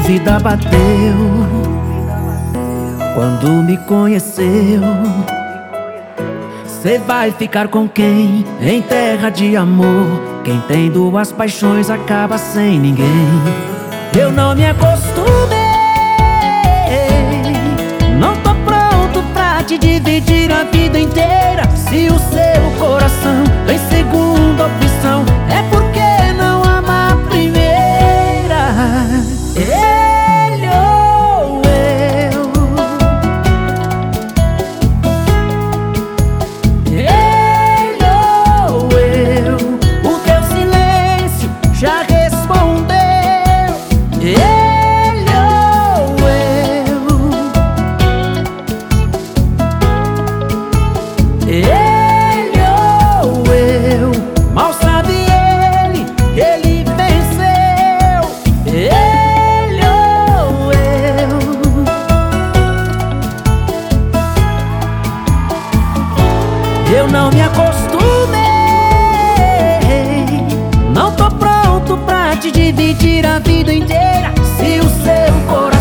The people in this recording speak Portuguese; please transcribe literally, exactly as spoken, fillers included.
dúvida bateu quando me conheceu. Cê vai ficar com quem em terra de amor? Quem tem duas paixões acaba sem ninguém. Eu não me acostumei, não tô pronto pra te dividir a vida inteira. Se o seu coração tem segunda opção, é porque não ama a primeira. Ele ou eu, ele ou eu, o teu silêncio já respondeu. Ele ou eu, ele ou eu, mal sabe ele que ele venceu. Ele ou eu, eu não me acostumei, não tô pronto pra te dividir a vida inteira. Se o seu coração